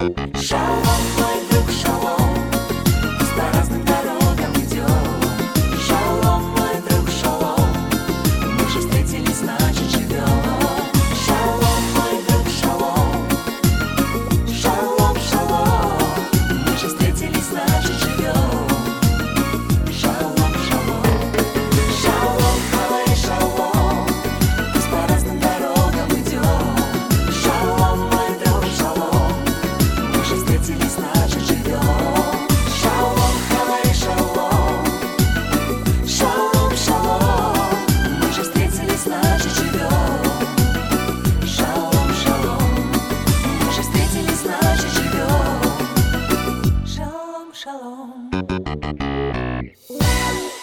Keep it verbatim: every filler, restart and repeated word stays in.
Шалом, мой друг, шалом, по разным дорогам идем. Шалом, мой друг, шалом, мы же встретились, значит живем. Шалом, мой друг, шалом, шалом, шалом, мы же встретились, значит живем. Шалом, шалом, шалом, халай, шалом, пусть по разным дорогам идем. Шалом, мой друг, шалом, мы же встретились, значит живем. Шалом, халай, шалом, шалом, шалом, мы же встретились, значит живем. Шалом, шалом, мы же встретились, значит живем. Шалом, шалом.